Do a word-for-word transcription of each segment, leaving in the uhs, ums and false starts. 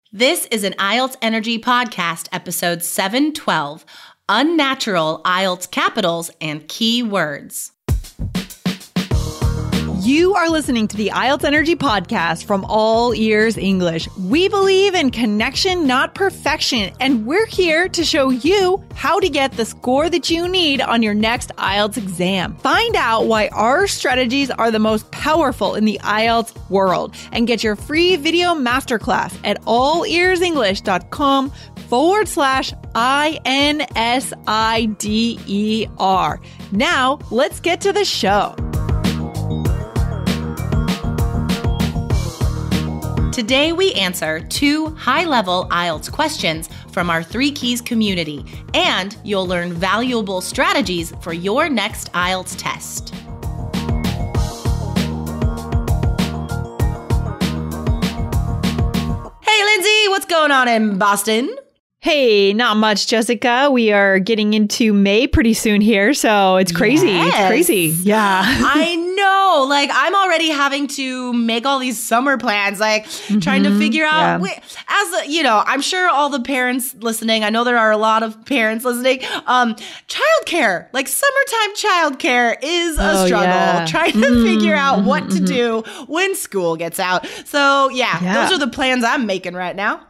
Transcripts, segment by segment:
This is an I E L T S Energy Podcast, episode seven twelve, Unnatural I E L T S Capitals and Key Words. You are listening to the I E L T S Energy Podcast from All Ears English. We believe in connection, not perfection, and we're here to show you how to get the score that you need on your next I E L T S exam. Find out why our strategies are the most powerful in the I E L T S world and get your free video masterclass at allearsenglish.com forward slash I N S I D E R. Now, let's get to the show. Today, we answer two high-level I E L T S questions from our Three Keys community, and you'll learn valuable strategies for your next I E L T S test. Hey, Lindsay, what's going on in Boston? Hey, not much, Jessica. We are getting into May pretty soon here, so it's crazy. Yes. It's crazy. Yeah. I know. Like, I'm already having to make all these summer plans, like mm-hmm. trying to figure out, yeah. wait, as a, you know, I'm sure all the parents listening, I know there are a lot of parents listening, um, childcare, like summertime childcare is a oh, struggle, yeah. trying to mm-hmm. figure out what mm-hmm. to do when school gets out. So yeah, yeah, those are the plans I'm making right now.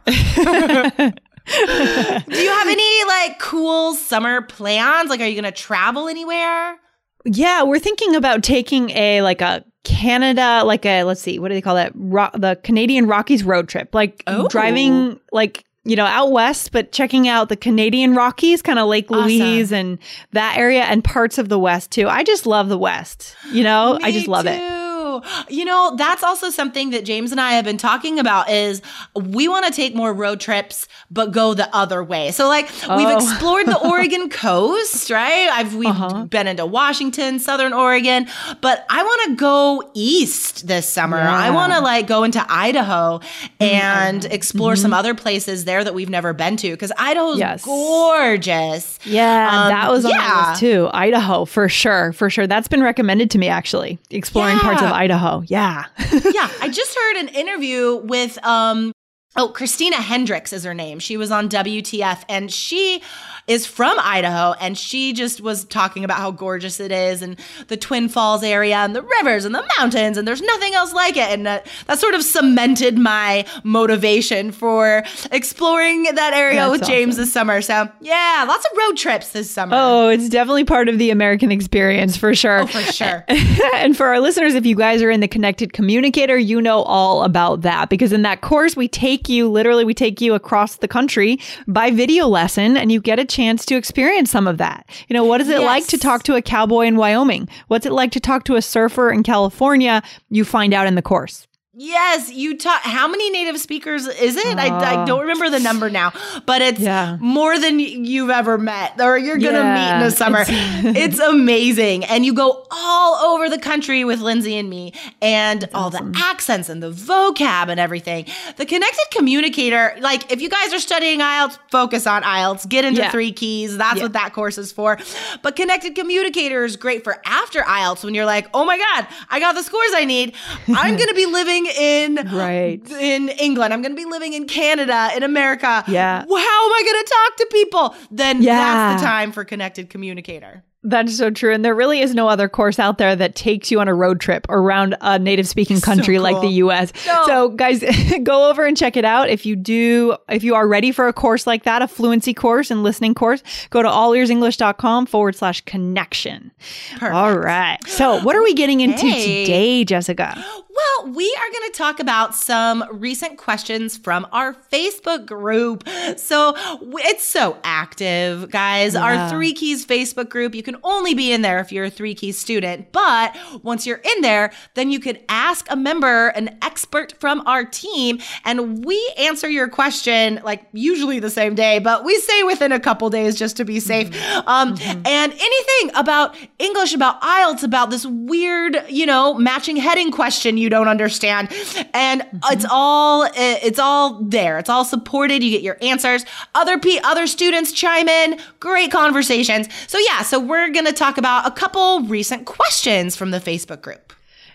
Do you have any like cool summer plans? Like, are you going to travel anywhere? Yeah, we're thinking about taking a like a Canada, like a, let's see, what do they call that? Ro- the Canadian Rockies road trip, like oh. driving like, you know, out west, but checking out the Canadian Rockies, kind of Lake Louise awesome. And that area and parts of the West too. I just love the West, you know, Me I just love too. it. You know, that's also something that James and I have been talking about is we want to take more road trips, but go the other way. So like oh. we've explored the Oregon coast, right? I've we've uh-huh. been into Washington, Southern Oregon, but I want to go east this summer. Yeah. I want to like go into Idaho and mm-hmm. explore mm-hmm. some other places there that we've never been to because Idaho's yes. gorgeous. Yeah, um, that was on yeah. my list too. Idaho, for sure, for sure. That's been recommended to me actually, exploring yeah. parts of Idaho. Idaho. Yeah. yeah. I just heard an interview with, um, oh, Christina Hendricks is her name. She was on W T F and she is from Idaho. And she just was talking about how gorgeous it is and the Twin Falls area and the rivers and the mountains. And there's nothing else like it. And that, that sort of cemented my motivation for exploring that area That's with awesome. James this summer. So yeah, lots of road trips this summer. Oh, it's definitely part of the American experience for sure. Oh, for sure. And for our listeners, if you guys are in the Connected Communicator, you know all about that because in that course, we take you, literally, we take you across the country by video lesson and you get a chance to experience some of that. You know, what is it yes. like to talk to a cowboy in Wyoming? What's it like to talk to a surfer in California? You find out in the course. Yes, you taught. How many native speakers is it? Uh, I, I don't remember the number now, but it's yeah. more than you've ever met or you're going to yeah, meet in the summer. It's, it's amazing. And you go all over the country with Lindsay and me and That's all awesome. The accents and the vocab and everything. The Connected Communicator, like if you guys are studying I E L T S, focus on I E L T S, get into yeah. Three Keys. That's yeah. what that course is for. But Connected Communicator is great for after I E L T S when you're like, oh my God, I got the scores I need. I'm going to be living in right. in England. I'm going to be living in Canada, in America. Yeah. How am I going to talk to people? Then yeah. that's the time for Connected Communicator. That's so true. And there really is no other course out there that takes you on a road trip around a native speaking country so cool. like the U S. No. So guys, go over and check it out. If you do, if you are ready for a course like that, a fluency course and listening course, go to allearsenglish.com forward slash connection. Perfect. All right. So what are we getting into hey. today, Jessica? Well, we are going to talk about some recent questions from our Facebook group. So it's so active, guys. Yeah. Our Three Keys Facebook group, you can only be in there if you're a Three Keys student. But once you're in there, then you could ask a member, an expert from our team, and we answer your question like usually the same day, but we say within a couple days just to be safe. Mm-hmm. Um, mm-hmm. And anything about English, about I E L T S, about this weird, you know, matching heading question you don't understand. And mm-hmm. it's all it's all there. It's all supported. You get your answers. Other p other students chime in. Great conversations. So yeah, so we're going to talk about a couple recent questions from the Facebook group.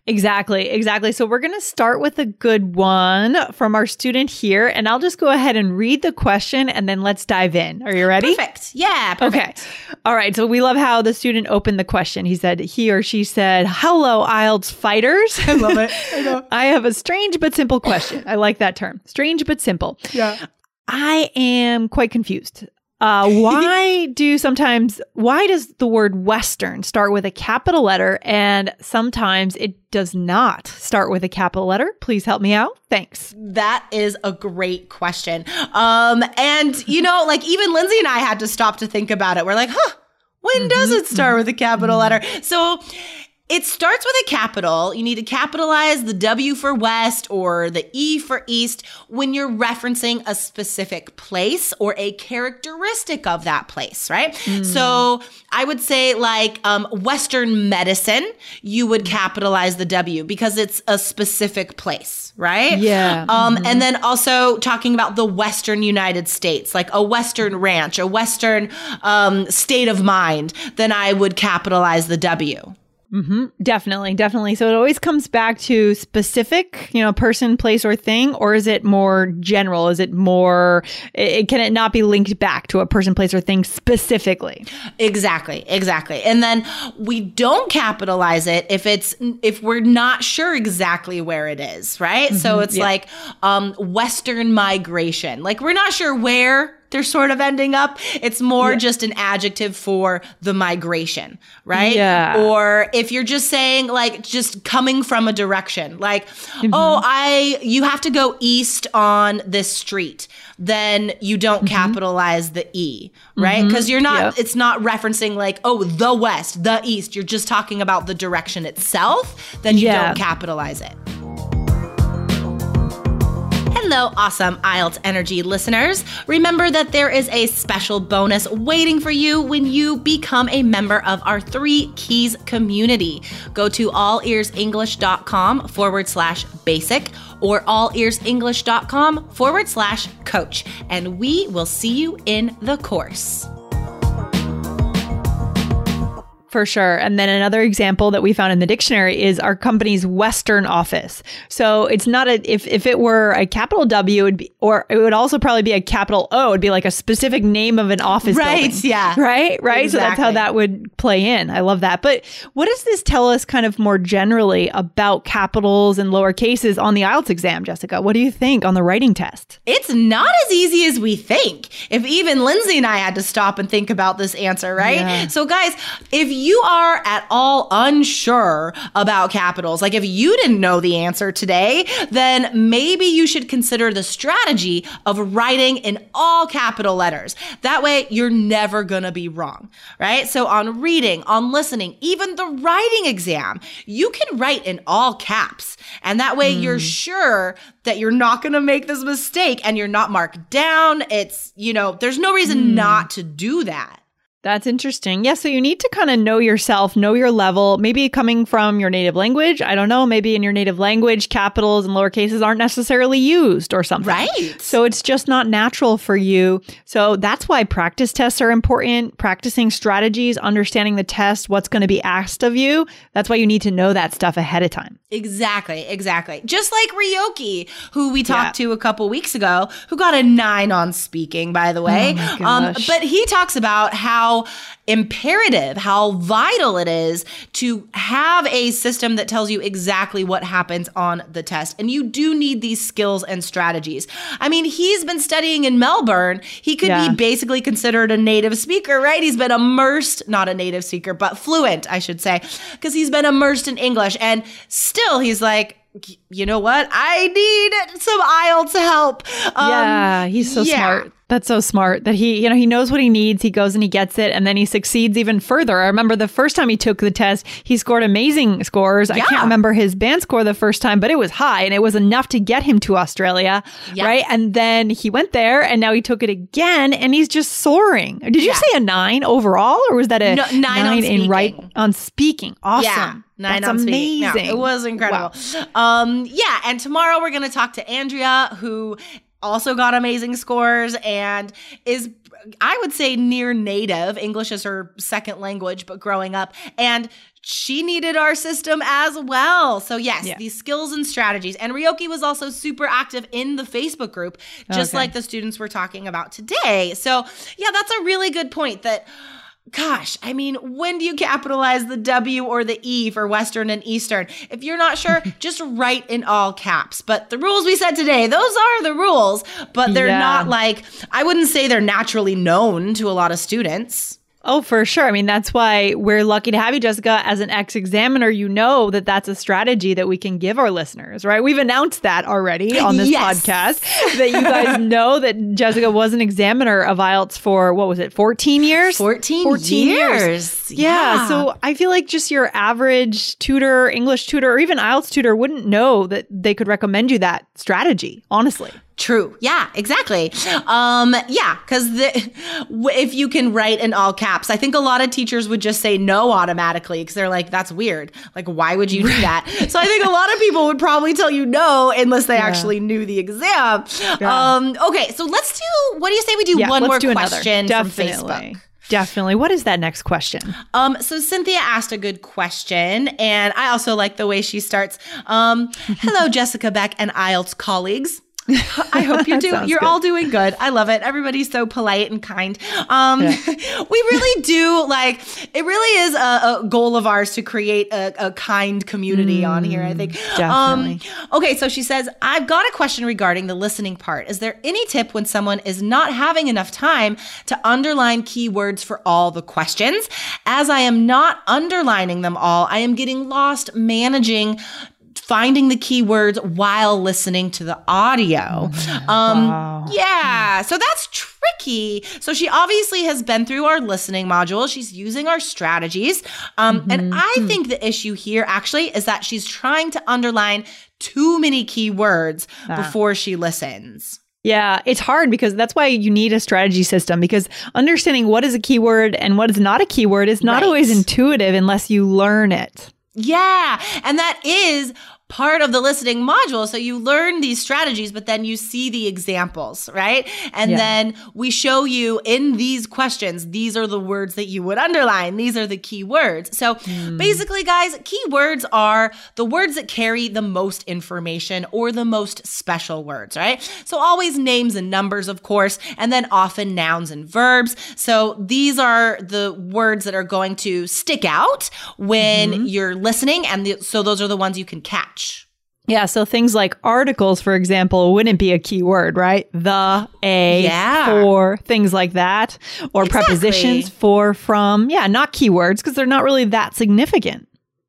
Exactly, exactly. So we're going to start with a good one from our student here, and I'll just go ahead and read the question and then let's dive in. Are you ready? Perfect. Yeah, perfect. Okay. All right. So we love how the student opened the question. He said, he or she said, hello, I E L T S fighters. I love it. I know. I have a strange but simple question. I like that term. Strange but simple. Yeah. I am quite confused. Uh, why do sometimes, why does the word Western start with a capital letter and sometimes it does not start with a capital letter? Please help me out. Thanks. That is a great question. Um, and, you know, like even Lindsay and I had to stop to think about it. We're like, huh, when mm-hmm. does it start with a capital letter? So it starts with a capital. You need to capitalize the W for West or the E for East when you're referencing a specific place or a characteristic of that place, right? Mm. So I would say like um, Western medicine, you would capitalize the W because it's a specific place, right? Yeah. Um, mm-hmm. And then also talking about the Western United States, like a Western ranch, a Western um, state of mind, then I would capitalize the W. Mm-hmm. Definitely, definitely. So it always comes back to specific, you know, person, place, or thing, or is it more general? Is it more, it, can it not be linked back to a person, place, or thing specifically? Exactly, exactly. And then we don't capitalize it if it's, if we're not sure exactly where it is, right? Mm-hmm. So it's yeah. like um, Western migration. Like we're not sure where they're sort of ending up. It's more yeah. just an adjective for the migration, right? Yeah. Or if you're just saying like just coming from a direction, like, mm-hmm. oh, I, you have to go east on this street, then you don't mm-hmm. capitalize the E, right? Because mm-hmm. you're not, yep. it's not referencing like, oh, the West, the East. You're just talking about the direction itself, then you yeah. don't capitalize it. Hello, awesome I E L T S Energy listeners. Remember that there is a special bonus waiting for you when you become a member of our Three Keys community. Go to allearsenglish.com forward slash basic or allearsenglish.com forward slash coach, and we will see you in the course. For sure. And then another example that we found in the dictionary is our company's Western office. So it's not a, if, if it were a capital W, it would be, or it would also probably be a capital O. It'd be like a specific name of an office right, building. Yeah. Right? Right. Exactly. So that's how that would play in. I love that. But what does this tell us kind of more generally about capitals and lower cases on the I E L T S exam, Jessica? What do you think on the writing test? It's not as easy as we think. If even Lindsay and I had to stop and think about this answer, right? Yeah. So guys, if you you are at all unsure about capitals, like if you didn't know the answer today, then maybe you should consider the strategy of writing in all capital letters. That way you're never gonna be wrong, right? So on reading, on listening, even the writing exam, you can write in all caps. And that way mm. you're sure that you're not gonna make this mistake and you're not marked down. It's, you know, there's no reason mm. not to do that. That's interesting. Yeah, so you need to kind of know yourself, know your level, maybe coming from your native language. I don't know, maybe in your native language, capitals and lower cases aren't necessarily used or something. Right. So it's just not natural for you. So that's why practice tests are important, practicing strategies, understanding the test, what's going to be asked of you. That's why you need to know that stuff ahead of time. Exactly, exactly. Just like Ryoki, who we talked yeah. to a couple weeks ago, who got a nine on speaking, by the way. Oh my gosh. Um, but he talks about how imperative, how vital it is to have a system that tells you exactly what happens on the test. And you do need these skills and strategies. I mean, he's been studying in Melbourne. He could yeah. be basically considered a native speaker, right? He's been immersed, not a native speaker, but fluent, I should say, because he's been immersed in English. And still, he's like, you know what? I need some I E L T S help. Um, yeah, he's so yeah. smart. That's so smart that he, you know, he knows what he needs. He goes and he gets it, and then he succeeds even further. I remember the first time he took the test, he scored amazing scores. Yeah. I can't remember his band score the first time, but it was high, and it was enough to get him to Australia, yeah. right? And then he went there, and now he took it again, and he's just soaring. Did you yeah. say a nine overall, or was that a no, nine, nine on in right on speaking? Awesome. Yeah. Nine That's on amazing. Speaking. No, it was incredible. Wow. Um, yeah, and tomorrow we're going to talk to Andrea, who also got amazing scores and is, I would say, near native. English is her second language, but growing up. And she needed our system as well. So yes, Yeah. these skills and strategies. And Ryoki was also super active in the Facebook group, just Okay. like the students we're talking about today. So yeah, that's a really good point that, gosh, I mean, when do you capitalize the W or the E for Western and Eastern? If you're not sure, just write in all caps. But the rules we said today, those are the rules, but they're Yeah. not like, I wouldn't say they're naturally known to a lot of students. Oh, for sure. I mean, that's why we're lucky to have you, Jessica. As an ex-examiner, you know that that's a strategy that we can give our listeners, right? We've announced that already on this Yes. podcast, that you guys know that Jessica was an examiner of I E L T S for, what was it, fourteen years? fourteen, fourteen years. years. Yeah. Yeah. So I feel like just your average tutor, English tutor, or even I E L T S tutor wouldn't know that they could recommend you that strategy, honestly. True. Yeah, exactly. Um, yeah, because if you can write in all caps, I think a lot of teachers would just say no automatically because they're like, that's weird. Like, why would you do that? So I think a lot of people would probably tell you no unless they Yeah. actually knew the exam. Yeah. Um, okay, so let's do, what do you say we do Yeah, one let's more do another. question Definitely. from Facebook? Definitely. What is that next question? Um, so Cynthia asked a good question, and I also like the way she starts. Um, hello, Jessica Beck and I E L T S colleagues. I hope you're doing, Sounds you're good. all doing good. I love it. Everybody's so polite and kind. Um, Yeah. we really do like, it really is a, a goal of ours to create a, a kind community mm, on here, I think. Definitely. Um, okay. So she says, I've got a question regarding the listening part. Is there any tip when someone is not having enough time to underline keywords for all the questions? As I am not underlining them all, I am getting lost managing finding the keywords while listening to the audio. Um, Wow. Yeah, so that's tricky. So she obviously has been through our listening module. She's using our strategies. Um, mm-hmm. And I think the issue here actually is that she's trying to underline too many keywords ah. before she listens. Yeah, it's hard because that's why you need a strategy system, because understanding what is a keyword and what is not a keyword is not right. always intuitive unless you learn it. Yeah, and that is part of the listening module. So you learn these strategies, but then you see the examples, right? And yeah. then we show you in these questions, these are the words that you would underline. These are the key words. So mm. basically, guys, keywords are the words that carry the most information or the most special words, right? So always names and numbers, of course, and then often nouns and verbs. So these are the words that are going to stick out when mm-hmm. you're listening. And the, so those are the ones you can catch. Yeah, so things like articles, for example, wouldn't be a keyword, right? The, a, yeah. for, things like that. Or exactly. prepositions, for, from. Yeah, not keywords because they're not really that significant.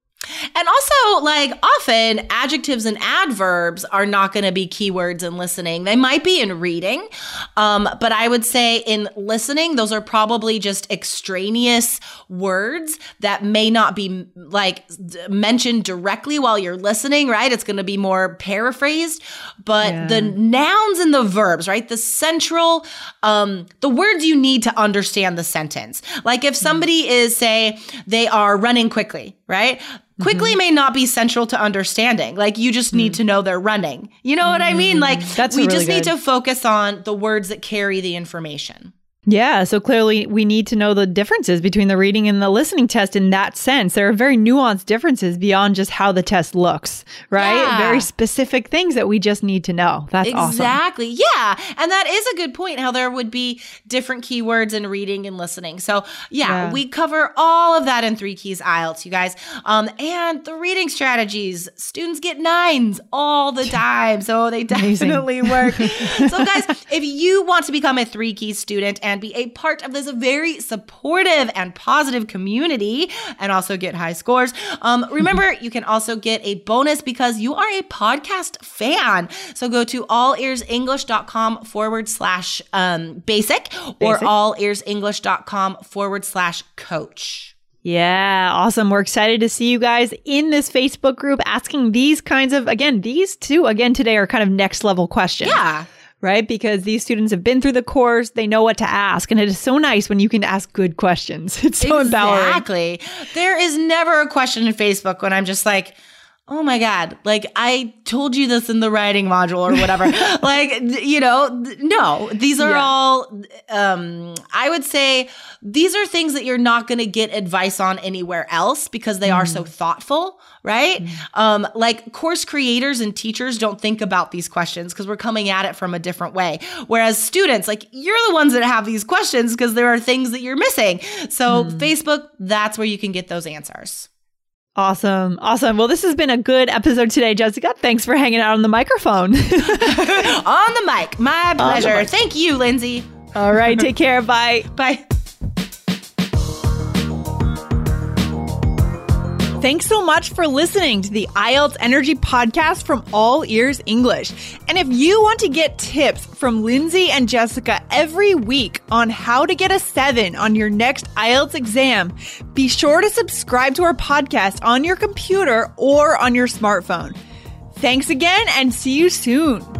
And also, like, often adjectives and adverbs are not going to be keywords in listening. They might be in reading, um, but I would say in listening, those are probably just extraneous words that may not be, like, d- mentioned directly while you're listening, right? It's going to be more paraphrased. But yeah. the nouns and the verbs, right? The central, um, the words you need to understand the sentence. Like if somebody mm. is, say, they are running quickly, right? Quickly mm-hmm. may not be central to understanding. Like you just need mm. to know they're running. You know mm. what I mean? Like That's we really just good. need to focus on the words that carry the information. Yeah, so clearly we need to know the differences between the reading and the listening test in that sense. There are very nuanced differences beyond just how the test looks, right? Yeah. Very specific things that we just need to know. That's exactly. awesome. Exactly. Yeah. And that is a good point, how there would be different keywords in reading and listening. So yeah, yeah. we cover all of that in Three Keys I E L T S, you guys. Um, and the reading strategies, students get nines all the time. So they definitely work. So guys, if you want to become a Three Keys student and be a part of this very supportive and positive community and also get high scores. Um, remember, you can also get a bonus because you are a podcast fan. So go to allearsenglish.com forward slash um, basic or allearsenglish.com forward slash coach. Yeah, awesome. We're excited to see you guys in this Facebook group asking these kinds of, again, these two, again, today are kind of next level questions. Yeah. Right? Because these students have been through the course. They know what to ask. And it is so nice when you can ask good questions. It's so exactly. empowering. Exactly. There is never a question in Facebook when I'm just like, oh my God, like I told you this in the writing module or whatever. Like, you know, no, these are yeah. all, um, I would say these are things that you're not going to get advice on anywhere else because they mm. are so thoughtful, right? Mm. Um, like course creators and teachers don't think about these questions because we're coming at it from a different way. Whereas students, like you're the ones that have these questions because there are things that you're missing. So mm. Facebook, that's where you can get those answers. Awesome. Awesome. Well, this has been a good episode today, Jessica. Thanks for hanging out on the microphone. On the mic. My pleasure. Thank you, Lindsay. All right. Take care. Bye. Bye. Thanks so much for listening to the I E L T S Energy podcast from All Ears English. And if you want to get tips from Lindsay and Jessica every week on how to get a seven on your next I E L T S exam, be sure to subscribe to our podcast on your computer or on your smartphone. Thanks again and see you soon.